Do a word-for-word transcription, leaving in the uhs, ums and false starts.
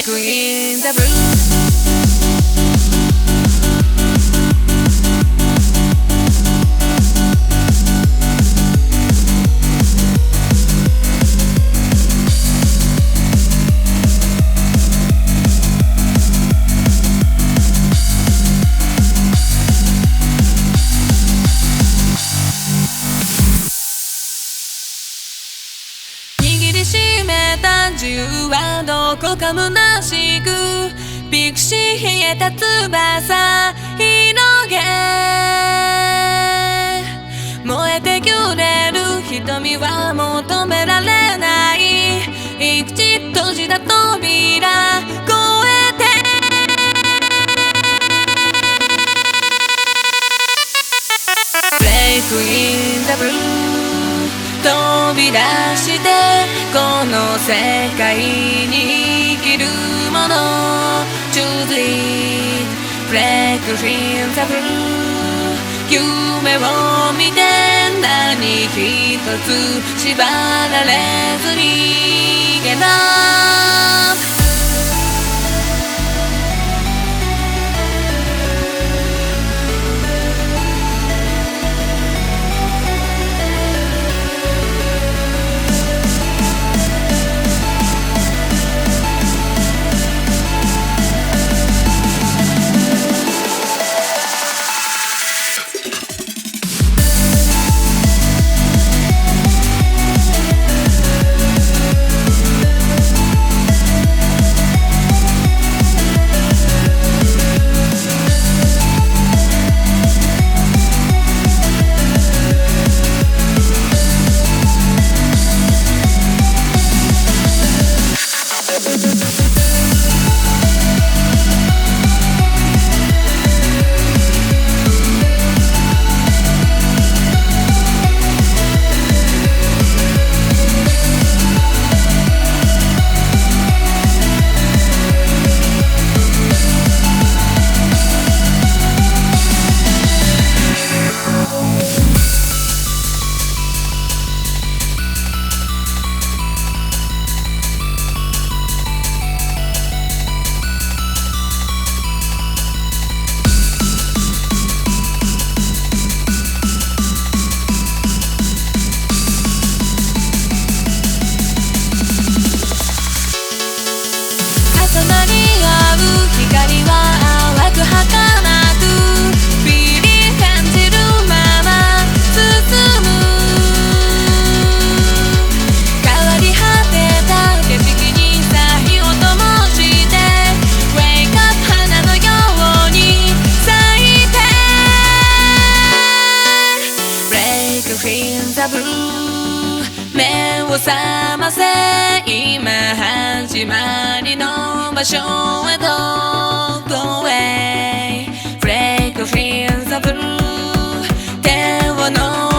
Break in the blue締めた銃はどこか虚しくピクシー冷えた翼広げ燃えて揺れる瞳は求められない一口閉じた扉越えてブレイクインザブルー飛び出してこの世界に生きるもの Choose it Break in the blue 夢を見て何一つ縛られずに逃げな目を覚ませ今始まりの場所へと Go away Break free in the blue 手を伸ば